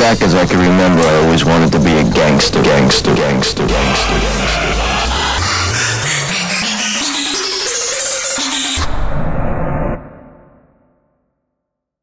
back as I can remember, I always wanted to be a gangster, gangster, gangster, gangster, gangster.